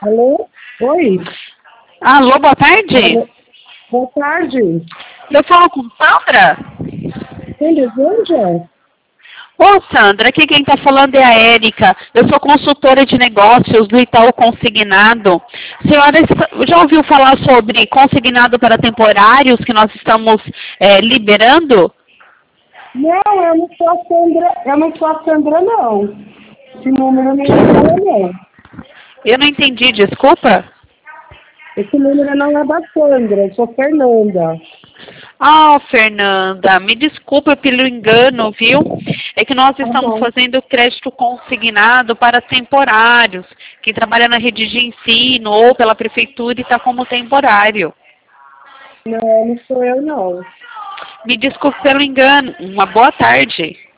Alô? Oi? Alô, boa tarde. Alô? Boa tarde. Eu falo com Sandra? Quem deseja? Ô, Sandra, aqui quem está falando é a Érica. Eu sou consultora de negócios do Itaú Consignado. Senhora, já ouviu falar sobre consignado para temporários que nós estamos liberando? Não, eu não sou a Sandra. Eu não sou a Sandra, não. Esse número não é meu, não. Eu não entendi, desculpa. Esse número não é da Sandra, eu sou Fernanda. Ah, Fernanda, me desculpa pelo engano, viu? É que nós Tá estamos bom. fazendo crédito consignado para temporários, que trabalha na rede de ensino ou pela prefeitura e está como temporário. Não, não sou eu, não. Me desculpe pelo engano. Uma boa tarde.